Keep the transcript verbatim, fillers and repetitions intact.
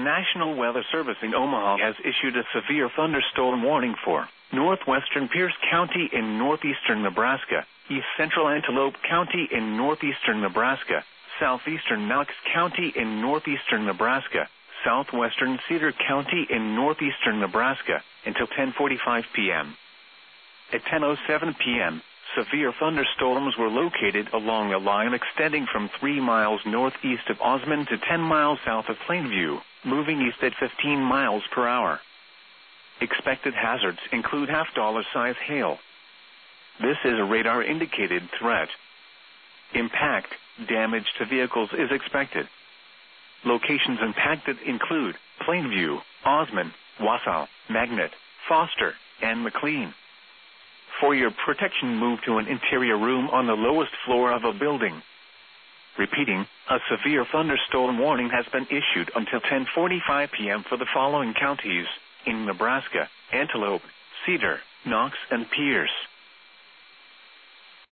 National Weather Service in Omaha has issued a severe thunderstorm warning for northwestern Pierce County in northeastern Nebraska, east central Antelope County in northeastern Nebraska, southeastern Knox County in northeastern Nebraska, southwestern Cedar County in northeastern Nebraska, until ten forty-five p m At ten oh seven p m, severe thunderstorms were located along a line extending from three miles northeast of Osmond to ten miles south of Plainview, moving east at fifteen miles per hour. Expected hazards include half-dollar size hail. This is a radar-indicated threat. Impact, damage to vehicles is expected. Locations impacted include Plainview, Osmond, Wausau, Magnet, Foster, and McLean. For your protection, move to an interior room on the lowest floor of a building. Repeating, a severe thunderstorm warning has been issued until ten forty-five p m for the following counties in Nebraska: Antelope, Cedar, Knox, and Pierce.